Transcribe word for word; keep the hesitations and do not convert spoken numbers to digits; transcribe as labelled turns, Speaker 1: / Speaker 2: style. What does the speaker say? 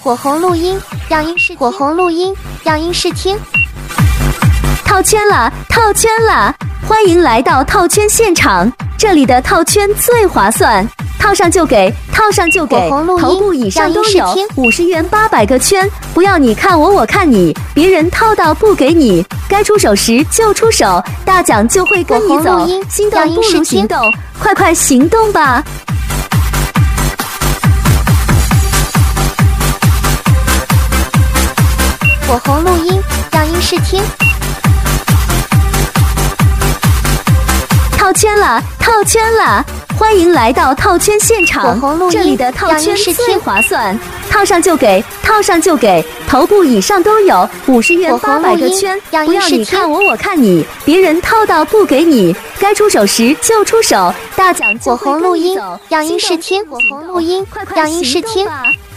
Speaker 1: 火红录音，让音视火红录音，让音视听。
Speaker 2: 套圈了，套圈了！欢迎来到套圈现场，这里的套圈最划算，套上就给，套上就给，头部以上都有，五十元八百个圈，不要你看我我看你，别人套到不给你，该出手时就出手，大奖就会跟你走，心动不如行动，快快行动吧！
Speaker 1: 火红录音，让音视听。
Speaker 2: 套圈了，套圈了！欢迎来到套圈现场，这里的套圈最划算，套上就给，套上就给，头部以上都有，五十元八百个圈，不要你看我我看你，别人套到不给你，该出手时就出手，大奖就会跟你走，
Speaker 1: 让音视听，火红录音，让音视听。